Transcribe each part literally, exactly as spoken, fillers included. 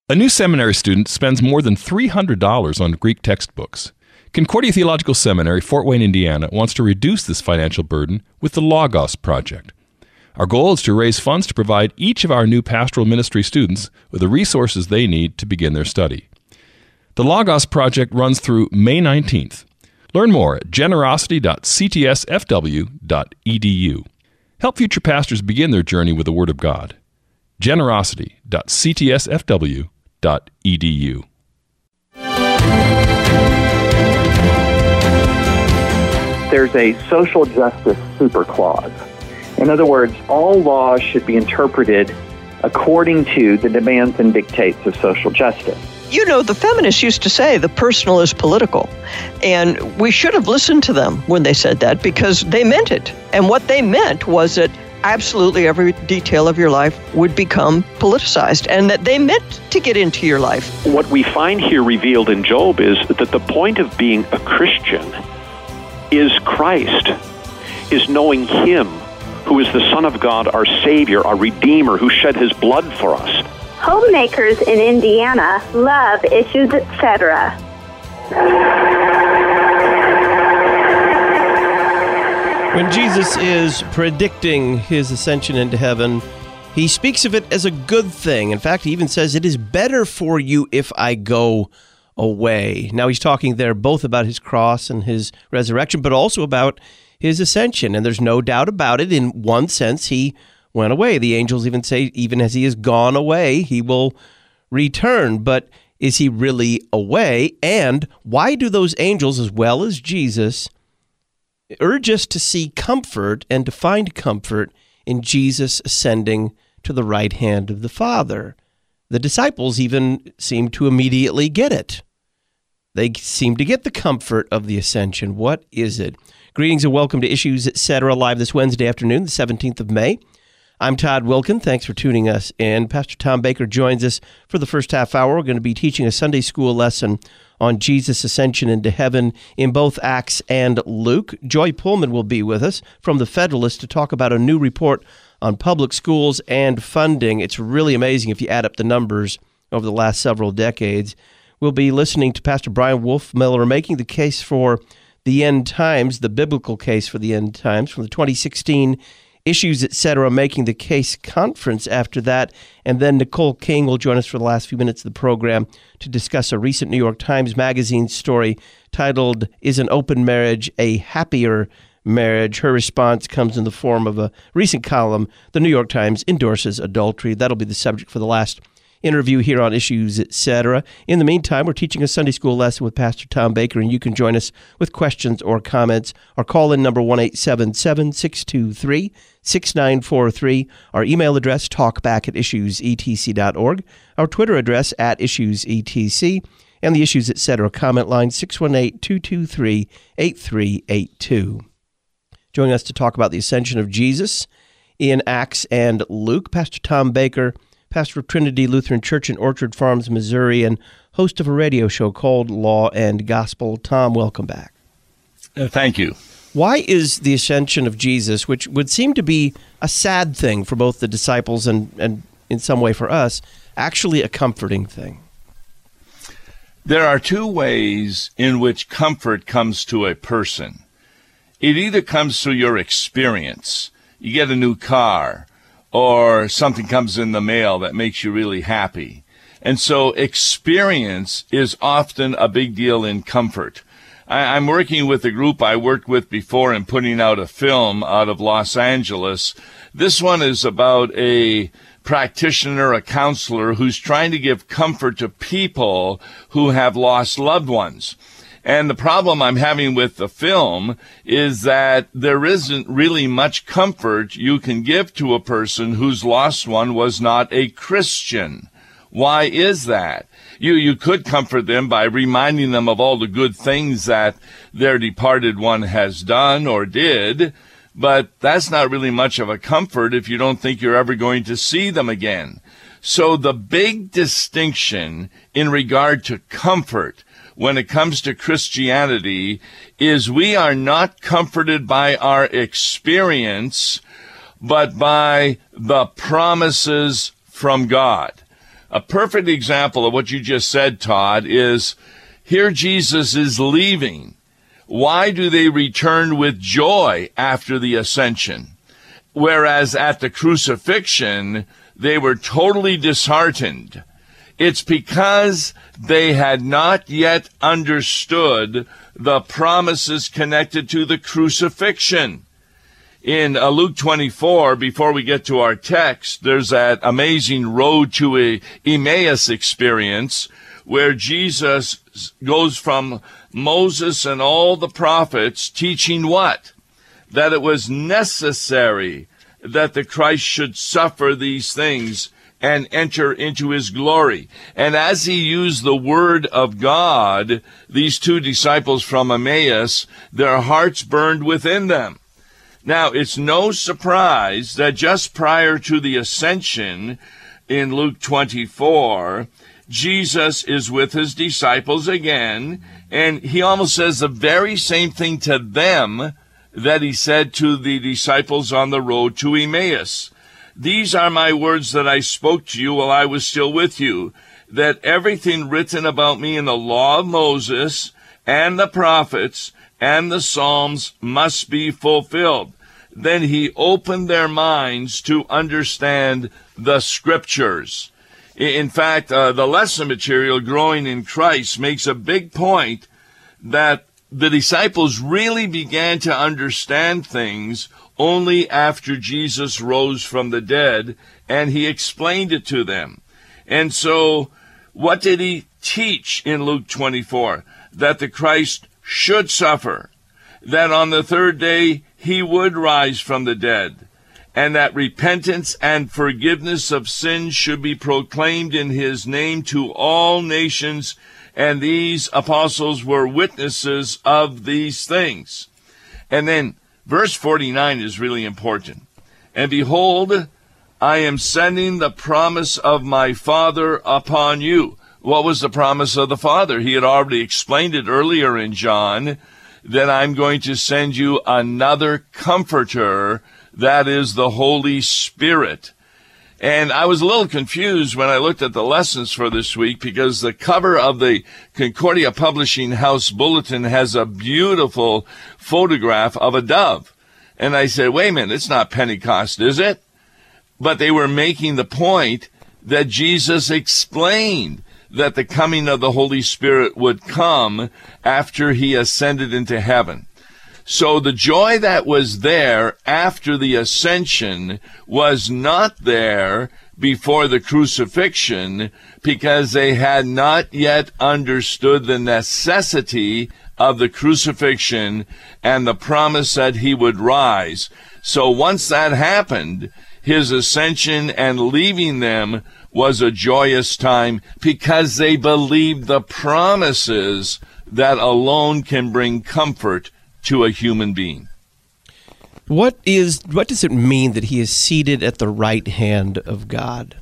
A new seminary student spends more than three hundred dollars on Greek textbooks. Concordia Theological Seminary, Fort Wayne, Indiana, wants to reduce this financial burden with the Logos Project. Our goal is to raise funds to provide each of our new pastoral ministry students with the resources they need to begin their study. The Logos Project runs through May nineteenth. Learn more at generosity dot c t s f w dot e d u. Help future pastors begin their journey with the Word of God. generosity dot c t s f w dot e d u. There's a social justice super clause. In other words, all laws should be interpreted according to the demands and dictates of social justice. You know, the feminists used to say the personal is political, and we should have listened to them when they said that because they meant it. And what they meant was that absolutely every detail of your life would become politicized, and that they meant to get into your life. What we find here revealed in Job is that the point of being a Christian is Christ, is knowing Him, who is the Son of God, our Savior, our Redeemer, who shed His blood for us. Homemakers in Indiana love Issues Etc. When Jesus is predicting His ascension into heaven, He speaks of it as a good thing. In fact, He even says, it is better for you if I go away. Now, He's talking there both about His cross and His resurrection, but also about His ascension. And there's no doubt about it. In one sense, He went away. The angels even say, even as He has gone away, He will return. But is He really away? And why do those angels, as well as Jesus, urge us to see comfort and to find comfort in Jesus ascending to the right hand of the Father? The disciples even seem to immediately get it. They seem to get the comfort of the ascension. What is it? Greetings and welcome to Issues Etc. live this Wednesday afternoon, the seventeenth of May. I'm Todd Wilkin. Thanks for tuning us in. Pastor Tom Baker joins us for the first half hour. We're going to be teaching a Sunday school lesson on Jesus' ascension into heaven in both Acts and Luke. Joy Pullman will be with us from The Federalist to talk about a new report on public schools and funding. It's really amazing if you add up the numbers over the last several decades. We'll be listening to Pastor Brian Wolfmiller making the case for the end times, the biblical case for the end times, from the twenty sixteen Issues Etc. Making the Case conference after that. And then Nicole King will join us for the last few minutes of the program to discuss a recent New York Times Magazine story titled, Is an Open Marriage a Happier Marriage? Her response comes in the form of a recent column, The New York Times Endorses Adultery. That'll be the subject for the last interview here on Issues Etc. In the meantime, we're teaching a Sunday school lesson with Pastor Tom Baker, and you can join us with questions or comments. Our call-in number, one eight seven seven, six two three, six nine four three. Our email address, talkback at issues e t c dot org. Our Twitter address, at issues e t c. And the Issues Etc. comment line, six one eight, two two three, eight three eight two. Joining us to talk about the ascension of Jesus in Acts and Luke, Pastor Tom Baker, pastor of Trinity Lutheran Church in Orchard Farms, Missouri, and host of a radio show called Law and Gospel. Tom, welcome back. Uh, thank you. Why is the ascension of Jesus, which would seem to be a sad thing for both the disciples and, and in some way for us, actually a comforting thing? There are two ways in which comfort comes to a person. It either comes through your experience. You get a new car, or something comes in the mail that makes you really happy. And so experience is often a big deal in comfort. I, I'm working with a group I worked with before and putting out a film out of Los Angeles. This one is about a practitioner, a counselor, who's trying to give comfort to people who have lost loved ones. And the problem I'm having with the film is that there isn't really much comfort you can give to a person whose lost one was not a Christian. Why is that? You you could comfort them by reminding them of all the good things that their departed one has done or did, but that's not really much of a comfort if you don't think you're ever going to see them again. So the big distinction in regard to comfort when it comes to Christianity is we are not comforted by our experience, but by the promises from God. A perfect example of what you just said, Todd, is here Jesus is leaving. Why do they return with joy after the ascension? Whereas at the crucifixion, they were totally disheartened. It's because they had not yet understood the promises connected to the crucifixion. In uh, Luke twenty-four, before we get to our text, there's that amazing road to a Emmaus experience where Jesus goes from Moses and all the prophets teaching what? That it was necessary that the Christ should suffer these things and enter into his glory. And as he used the word of God, these two disciples from Emmaus, their hearts burned within them. Now, it's no surprise that just prior to the ascension in Luke twenty-four, Jesus is with his disciples again, and he almost says the very same thing to them that he said to the disciples on the road to Emmaus. These are my words that I spoke to you while I was still with you, that everything written about me in the law of Moses and the prophets and the Psalms must be fulfilled. Then he opened their minds to understand the scriptures. In fact, uh, the lesson material, Growing in Christ, makes a big point that the disciples really began to understand things only after Jesus rose from the dead, and he explained it to them. And so, what did he teach in Luke twenty-four? That the Christ should suffer, that on the third day he would rise from the dead, and that repentance and forgiveness of sins should be proclaimed in his name to all nations, and these apostles were witnesses of these things. And then verse forty-nine is really important. And behold, I am sending the promise of my Father upon you. What was the promise of the Father? He had already explained it earlier in John, that I'm going to send you another comforter, that is the Holy Spirit. And I was a little confused when I looked at the lessons for this week, because the cover of the Concordia Publishing House Bulletin has a beautiful photograph of a dove. And I said, wait a minute, it's not Pentecost, is it? But they were making the point that Jesus explained that the coming of the Holy Spirit would come after he ascended into heaven. So the joy that was there after the ascension was not there before the crucifixion, because they had not yet understood the necessity of the crucifixion and the promise that he would rise. So once that happened, his ascension and leaving them was a joyous time, because they believed the promises that alone can bring comfort to a human being. What is what does it mean that he is seated at the right hand of God?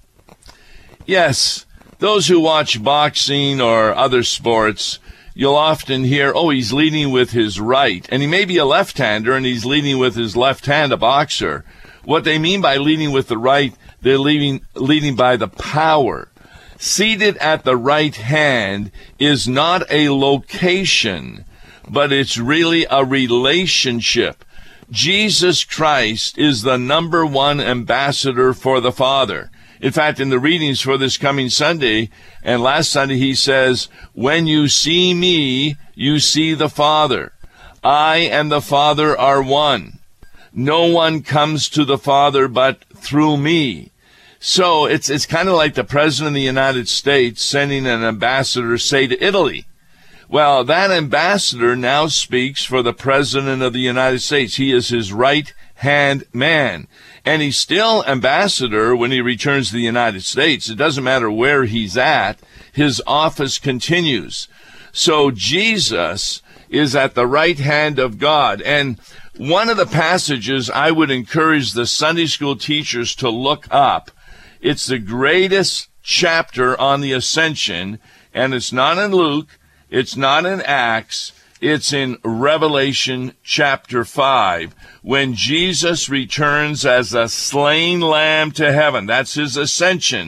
Yes, those who watch boxing or other sports, you'll often hear, oh, he's leading with his right. And he may be a left-hander, and he's leading with his left hand, a boxer. What they mean by leading with the right, they're leading, leading by the power. Seated at the right hand is not a location, but it's really a relationship. Jesus Christ is the number one ambassador for the Father. In fact, in the readings for this coming Sunday and last Sunday, he says, when you see me, you see the Father. I and the Father are one. No one comes to the Father but through me. So it's it's kind of like the President of the United States sending an ambassador, say, to Italy. Well, that ambassador now speaks for the President of the United States. He is his right-hand man. And he's still ambassador when he returns to the United States. It doesn't matter where he's at. His office continues. So Jesus is at the right hand of God. And one of the passages I would encourage the Sunday school teachers to look up, it's the greatest chapter on the ascension, and it's not in Luke, it's not in Acts, it's in Revelation chapter five, when Jesus returns as a slain lamb to heaven. That's his ascension.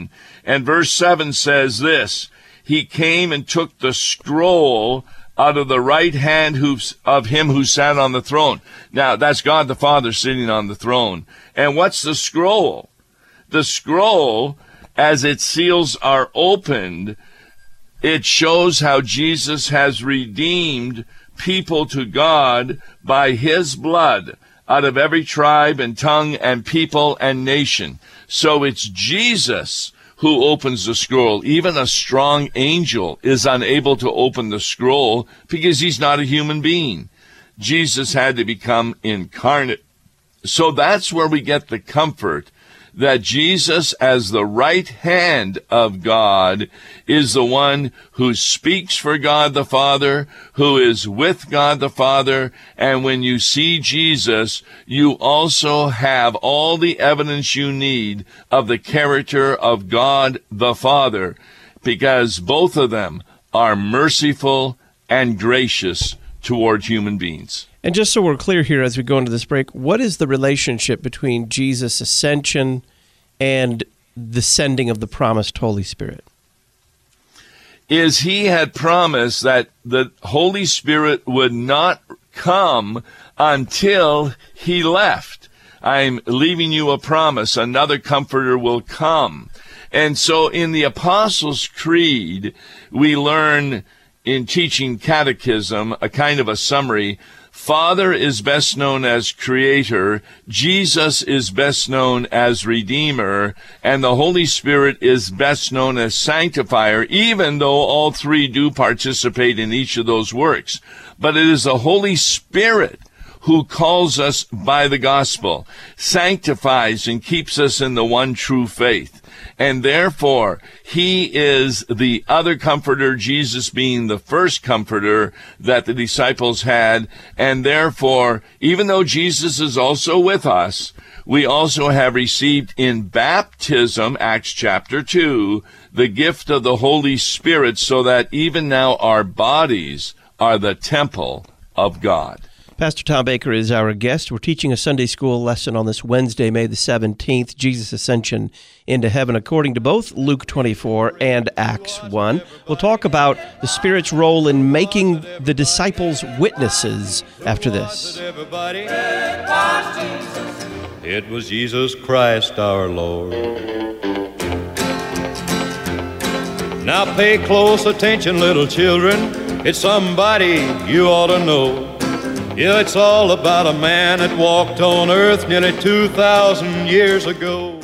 And verse seven says this, he came and took the scroll out of the right hand who, of him who sat on the throne. Now, that's God the Father sitting on the throne. And what's the scroll? The scroll, as its seals are opened, it shows how Jesus has redeemed people to God by his blood out of every tribe and tongue and people and nation. So it's Jesus who opens the scroll. Even a strong angel is unable to open the scroll because he's not a human being. Jesus had to become incarnate. So that's where we get the comfort that Jesus, as the right hand of God, is the one who speaks for God the Father, who is with God the Father. And when you see Jesus, you also have all the evidence you need of the character of God the Father, because both of them are merciful and gracious toward human beings. And just so we're clear here as we go into this break, what is the relationship between Jesus' ascension and the sending of the promised Holy Spirit? Is he had promised that the Holy Spirit would not come until he left. I'm leaving you a promise. Another comforter will come. And so in the Apostles' Creed, we learn in teaching catechism a kind of a summary. Father is best known as Creator, Jesus is best known as Redeemer, and the Holy Spirit is best known as Sanctifier, even though all three do participate in each of those works. But it is the Holy Spirit who calls us by the gospel, sanctifies and keeps us in the one true faith. And therefore, he is the other comforter, Jesus being the first comforter that the disciples had. And therefore, even though Jesus is also with us, we also have received in baptism, Acts chapter two, the gift of the Holy Spirit, so that even now our bodies are the temple of God. Pastor Tom Baker is our guest. We're teaching a Sunday school lesson on this Wednesday, May the seventeenth, Jesus' Ascension into Heaven, according to both Luke twenty-four and Acts one. We'll talk about the Spirit's role in making the disciples witnesses after this. It was Jesus Christ our Lord. Now pay close attention, little children. It's somebody you ought to know. Yeah, it's all about a man that walked on earth nearly two thousand years ago.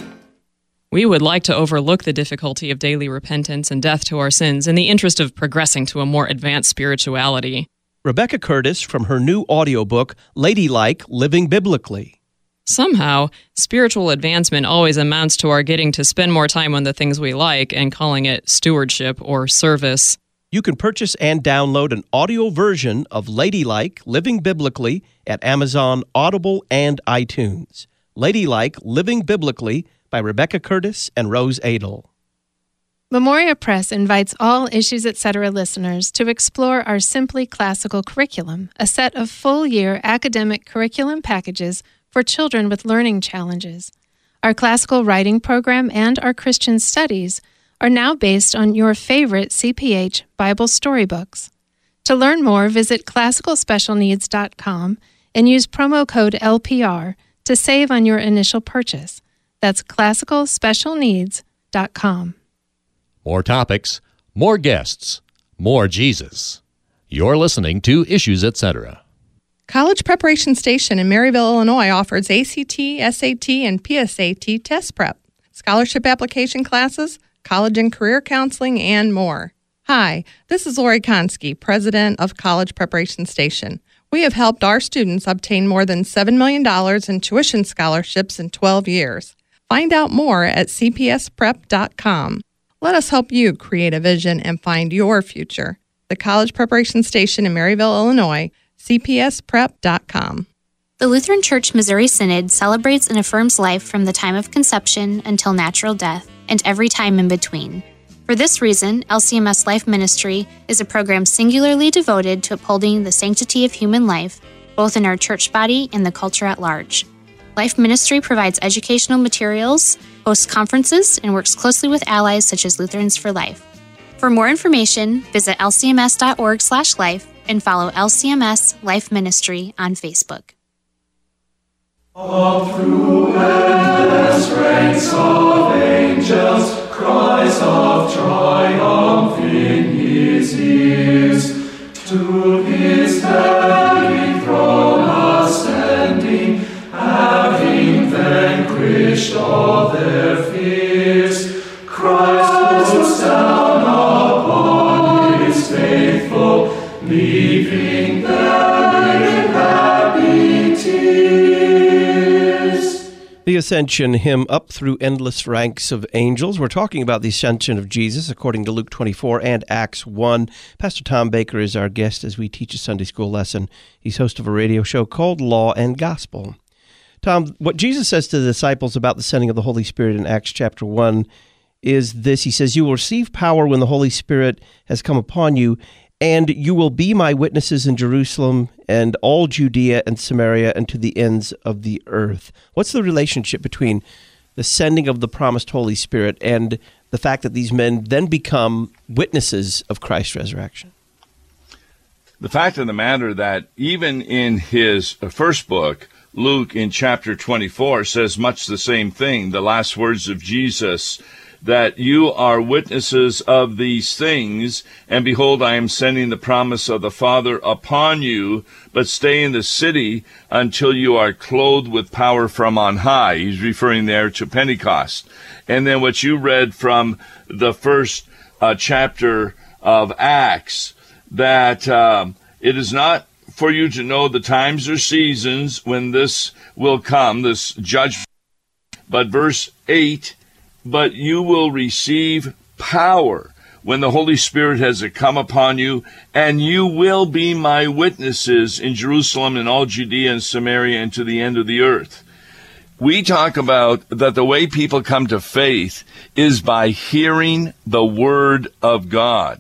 We would like to overlook the difficulty of daily repentance and death to our sins in the interest of progressing to a more advanced spirituality. Rebecca Curtis from her new audiobook, Ladylike, Living Biblically. Somehow, spiritual advancement always amounts to our getting to spend more time on the things we like and calling it stewardship or service. You can purchase and download an audio version of Ladylike, Living Biblically at Amazon, Audible, and iTunes. Ladylike, Living Biblically by Rebecca Curtis and Rose Adel. Memoria Press invites all Issues Etc. listeners to explore our Simply Classical curriculum, a set of full-year academic curriculum packages for children with learning challenges. Our classical writing program and our Christian studies are now based on your favorite C P H Bible storybooks. To learn more, visit classical special needs dot com and use promo code L P R to save on your initial purchase. That's classical special needs dot com. More topics, more guests, more Jesus. You're listening to Issues Etc. College Preparation Station in Maryville, Illinois offers A C T, S A T, and P S A T test prep, scholarship application classes, college and career counseling, and more. Hi, this is Lori Konski, president of College Preparation Station. We have helped our students obtain more than seven million dollars in tuition scholarships in twelve years. Find out more at c p s prep dot com. Let us help you create a vision and find your future. The College Preparation Station in Maryville, Illinois, c p s prep dot com. The Lutheran Church Missouri Synod celebrates and affirms life from the time of conception until natural death, and every time in between. For this reason, L C M S Life Ministry is a program singularly devoted to upholding the sanctity of human life, both in our church body and the culture at large. Life Ministry provides educational materials, hosts conferences, and works closely with allies such as Lutherans for Life. For more information, visit l c m s dot org slash life and follow L C M S Life Ministry on Facebook. Up through endless ranks of angels, cries of triumph in his ears. To his heavenly throne ascending, having vanquished all their fears, Christ looks down upon his faithful, leaving them in happy tears. The Ascension hymn, Up Through Endless Ranks of Angels. We're talking about the Ascension of Jesus according to Luke twenty-four and Acts one. Pastor Tom Baker is our guest as we teach a Sunday school lesson. He's host of a radio show called Law and Gospel. Tom, what Jesus says to the disciples about the sending of the Holy Spirit in Acts chapter one is this. He says, "You will receive power when the Holy Spirit has come upon you, and you will be my witnesses in Jerusalem and all Judea and Samaria and to the ends of the earth." What's the relationship between the sending of the promised Holy Spirit and the fact that these men then become witnesses of Christ's resurrection? The fact of the matter that even in his first book, Luke in chapter twenty-four says much the same thing, the last words of Jesus, that you are witnesses of these things, and behold, I am sending the promise of the Father upon you, but stay in the city until you are clothed with power from on high. He's referring there to Pentecost. And then what you read from the first uh, chapter of Acts, that um, it is not for you to know the times or seasons when this will come, this judgment. But verse eight, but you will receive power when the Holy Spirit has come upon you, and you will be my witnesses in Jerusalem and all Judea and Samaria and to the end of the earth. We talk about that the way people come to faith is by hearing the Word of God.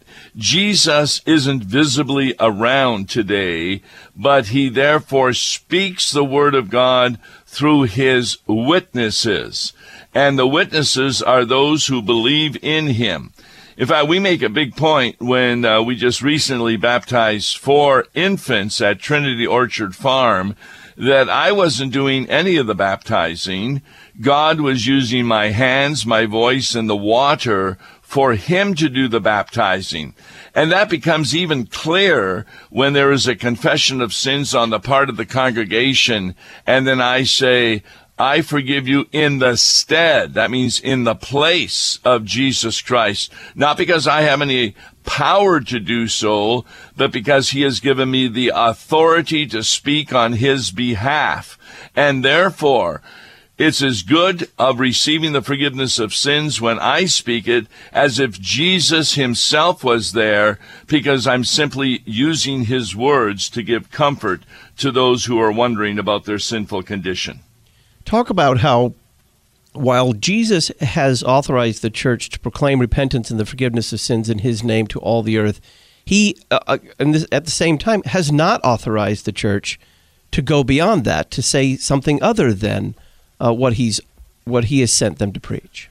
Jesus isn't visibly around today, but he therefore speaks the Word of God through his witnesses. And the witnesses are those who believe in him. In fact, we make a big point when uh, we just recently baptized four infants at Trinity Orchard Farm that I wasn't doing any of the baptizing. God was using my hands, my voice, and the water for him to do the baptizing. And that becomes even clearer when there is a confession of sins on the part of the congregation, and then I say, I forgive you in the stead. That means in the place of Jesus Christ. Not because I have any power to do so, but because he has given me the authority to speak on his behalf. And therefore, it's as good of receiving the forgiveness of sins when I speak it as if Jesus himself was there, because I'm simply using his words to give comfort to those who are wondering about their sinful condition. Talk about how, while Jesus has authorized the church to proclaim repentance and the forgiveness of sins in his name to all the earth, he, uh, and this, at the same time, has not authorized the church to go beyond that, to say something other than uh, what he's what he has sent them to preach.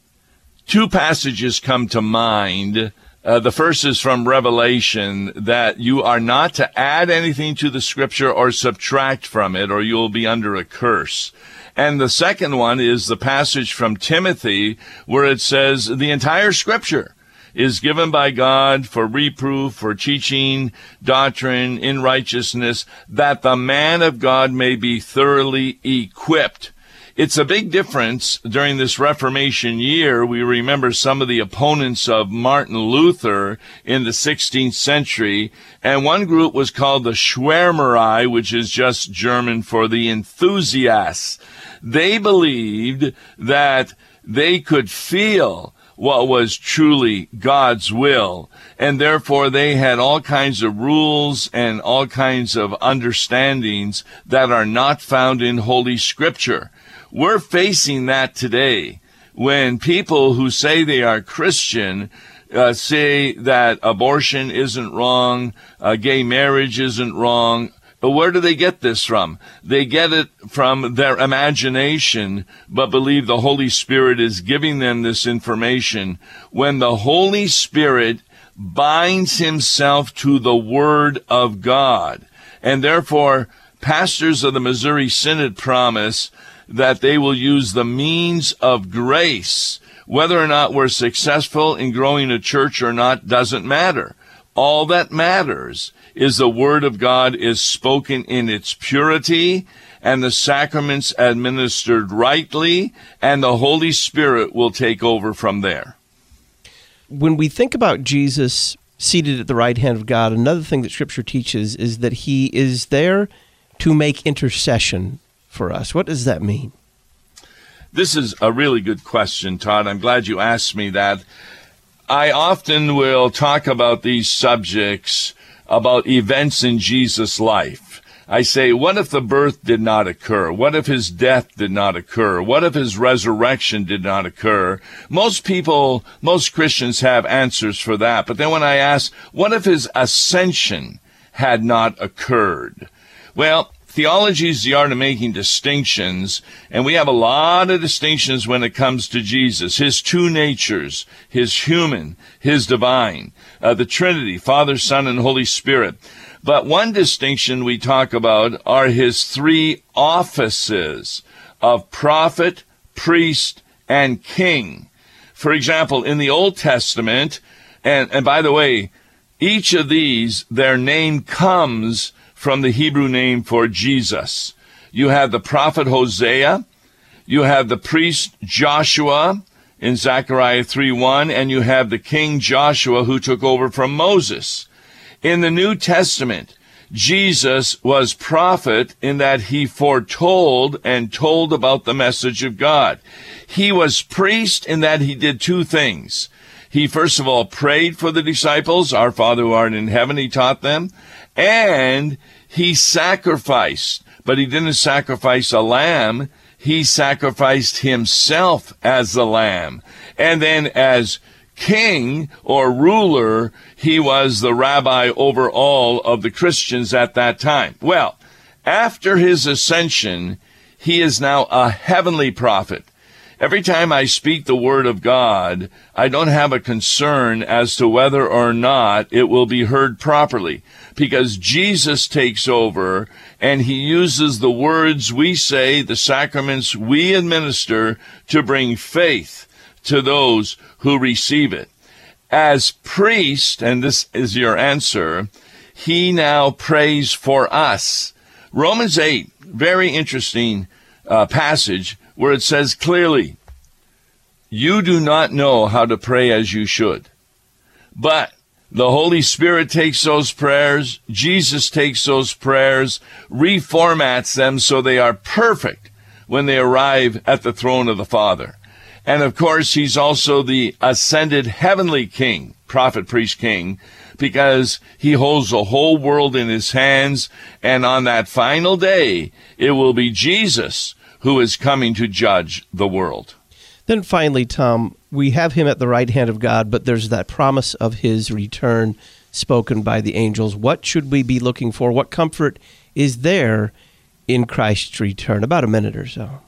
Two passages come to mind. Uh, the first is from Revelation, that you are not to add anything to the scripture or subtract from it, or you'll be under a curse. And the second one is the passage from Timothy, where it says the entire scripture is given by God for reproof, for teaching, doctrine, in righteousness, that the man of God may be thoroughly equipped. It's a big difference during this Reformation year. We remember some of the opponents of Martin Luther in the sixteenth century, and one group was called the Schwärmerei, which is just German for the enthusiasts. They believed that they could feel what was truly God's will, and therefore they had all kinds of rules and all kinds of understandings that are not found in Holy Scripture. We're facing that today when people who say they are Christian uh, say that abortion isn't wrong, uh, gay marriage isn't wrong, where do they get this from? They get it from their imagination, but believe the Holy Spirit is giving them this information. When the Holy Spirit binds himself to the Word of God, and therefore pastors of the Missouri Synod promise that they will use the means of grace. Whether or not we're successful in growing a church or not doesn't matter. All that matters is the Word of God is spoken in its purity, and the sacraments administered rightly, and the Holy Spirit will take over from there. When we think about Jesus seated at the right hand of God, another thing that Scripture teaches is that he is there to make intercession for us. What does that mean? This is a really good question, Todd. I'm glad you asked me that. I often will talk about these subjects, about events in Jesus' life. I say, what if the birth did not occur? What if his death did not occur? What if his resurrection did not occur? Most people, most Christians have answers for that. But then when I ask, what if his ascension had not occurred? Well, theology is the art of making distinctions, and we have a lot of distinctions when it comes to Jesus. His two natures, his human, his divine, uh, the Trinity, Father, Son, and Holy Spirit. But one distinction we talk about are his three offices of prophet, priest, and king. For example, in the Old Testament, and, and by the way, each of these, their name comes from the Hebrew name for Jesus. You have the prophet Hosea, you have the priest Joshua in Zechariah three one, and you have the king Joshua who took over from Moses. In the New Testament, Jesus was prophet in that he foretold and told about the message of God. He was priest in that he did two things. He first of all prayed for the disciples, our Father who art in heaven, he taught them, and he sacrificed, but he didn't sacrifice a lamb, he sacrificed himself as the lamb. And then as king or ruler, he was the rabbi over all of the Christians at that time. Well, after his ascension, he is now a heavenly prophet. Every time I speak the word of God, I don't have a concern as to whether or not it will be heard properly, because Jesus takes over and he uses the words we say, the sacraments we administer, to bring faith to those who receive it. As priest, and this is your answer, he now prays for us. Romans eight, very interesting uh, passage, where it says clearly, you do not know how to pray as you should. But the Holy Spirit takes those prayers, Jesus takes those prayers, reformats them so they are perfect when they arrive at the throne of the Father. And of course, he's also the ascended heavenly king, prophet, priest, king, because he holds the whole world in his hands. And on that final day, it will be Jesus who is coming to judge the world. Then finally, Tom, we have him at the right hand of God, but there's that promise of his return spoken by the angels. What should we be looking for? What comfort is there in Christ's return? About a minute or so.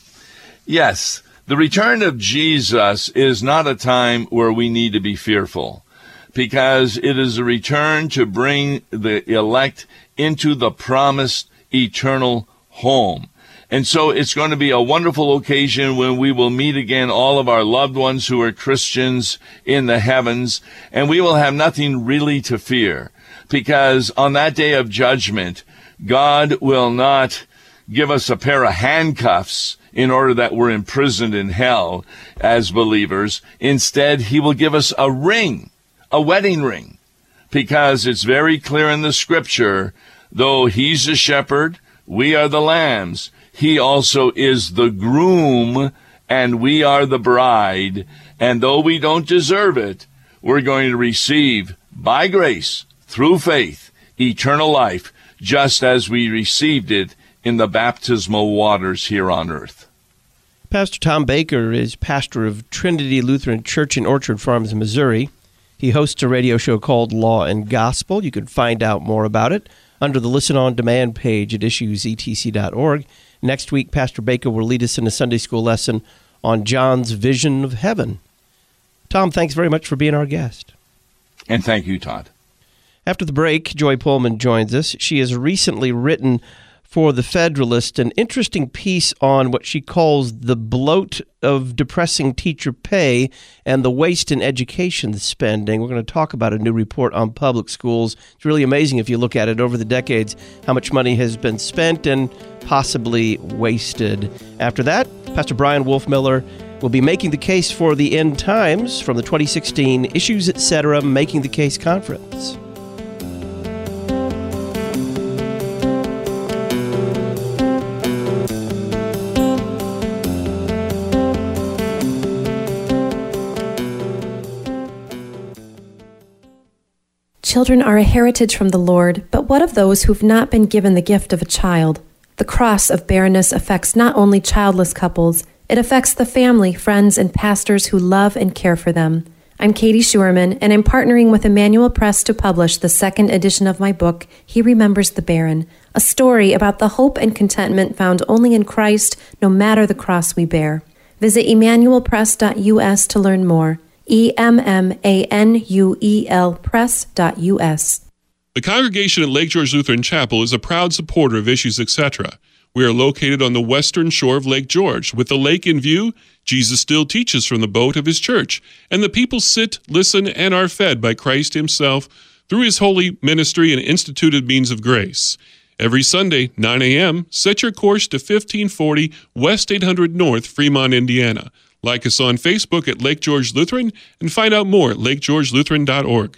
Yes, the return of Jesus is not a time where we need to be fearful, because it is a return to bring the elect into the promised eternal home. And so it's going to be a wonderful occasion when we will meet again all of our loved ones who are Christians in the heavens, and we will have nothing really to fear, because on that day of judgment, God will not give us a pair of handcuffs in order that we're imprisoned in hell as believers. Instead, he will give us a ring, a wedding ring, because it's very clear in the scripture, though he's the shepherd, we are the lambs, he also is the groom, and we are the bride. And though we don't deserve it, we're going to receive, by grace, through faith, eternal life, just as we received it in the baptismal waters here on earth. Pastor Tom Baker is pastor of Trinity Lutheran Church in Orchard Farms, Missouri. He hosts a radio show called Law and Gospel. You can find out more about it under the Listen On Demand page at issues e t c dot org. Next week, Pastor Baker will lead us in a Sunday school lesson on John's vision of heaven. Tom, thanks very much for being our guest. And thank you, Todd. After the break, Joy Pullman joins us. She has recently written for The Federalist an interesting piece on what she calls the bloat of depressing teacher pay and the waste in education spending. We're going to talk about a new report on public schools. It's really amazing if you look at it over the decades, how much money has been spent and possibly wasted. After that, Pastor Brian Wolfmiller will be making the case for the end times from the twenty sixteen Issues Etc. Making the Case Conference. Children are a heritage from the Lord, but what of those who've not been given the gift of a child? The cross of barrenness affects not only childless couples, it affects the family, friends, and pastors who love and care for them. I'm Katie Schuerman, and I'm partnering with Emmanuel Press to publish the second edition of my book, He Remembers the Barren, a story about the hope and contentment found only in Christ, no matter the cross we bear. Visit emmanuel press dot u s to learn more. E M M A N U E L press dot U S. The congregation at Lake George Lutheran Chapel is a proud supporter of Issues Etc. We are located on the western shore of Lake George. With the lake in view, Jesus still teaches from the boat of his church, and the people sit, listen, and are fed by Christ himself through his holy ministry and instituted means of grace. Every Sunday, nine a.m., set your course to fifteen forty West eight hundred North, Fremont, Indiana. Like us on Facebook at Lake George Lutheran and find out more at lake george lutheran dot org.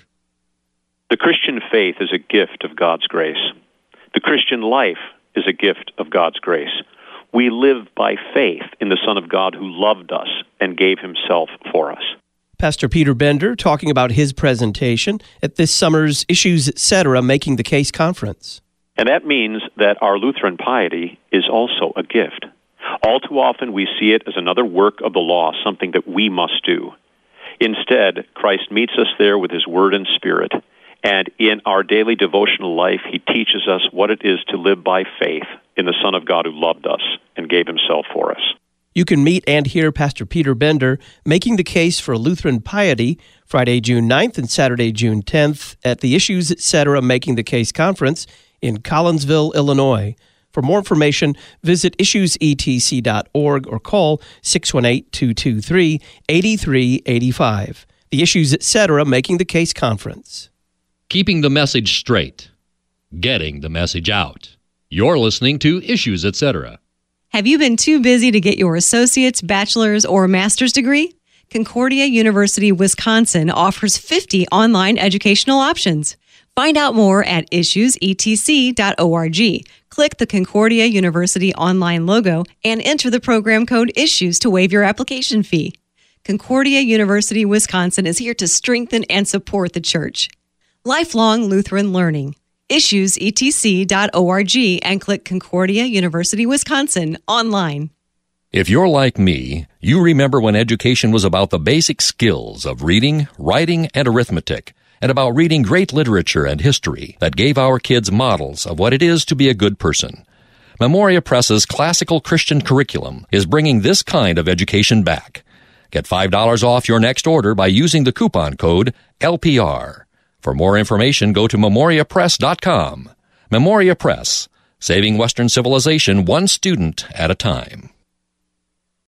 The Christian faith is a gift of God's grace. The Christian life is a gift of God's grace. We live by faith in the Son of God who loved us and gave himself for us. Pastor Peter Bender talking about his presentation at this summer's Issues Etc. Making the Case Conference. And that means that our Lutheran piety is also a gift. All too often we see it as another work of the law, something that we must do. Instead, Christ meets us there with his word and spirit, and in our daily devotional life, he teaches us what it is to live by faith in the Son of God who loved us and gave himself for us. You can meet and hear Pastor Peter Bender making the case for Lutheran piety Friday, June ninth and Saturday, June tenth at the Issues Etc. Making the Case Conference in Collinsville, Illinois. For more information, visit issues e t c dot org or call six one eight, two two three, eight three eight five. The Issues Etc. Making the Case Conference. Keeping the message straight. Getting the message out. You're listening to Issues Etc. Have you been too busy to get your associate's, bachelor's, or master's degree? Concordia University, Wisconsin offers fifty online educational options. Find out more at issues e t c dot org. Click the Concordia University online logo and enter the program code ISSUES to waive your application fee. Concordia University, Wisconsin is here to strengthen and support the church. Lifelong Lutheran learning. issues e t c dot org and click Concordia University, Wisconsin online. If you're like me, you remember when education was about the basic skills of reading, writing, and arithmetic, and about reading great literature and history that gave our kids models of what it is to be a good person. Memoria Press's classical Christian curriculum is bringing this kind of education back. Get five dollars off your next order by using the coupon code L P R. For more information, go to memoria press dot com. Memoria Press, saving Western civilization one student at a time.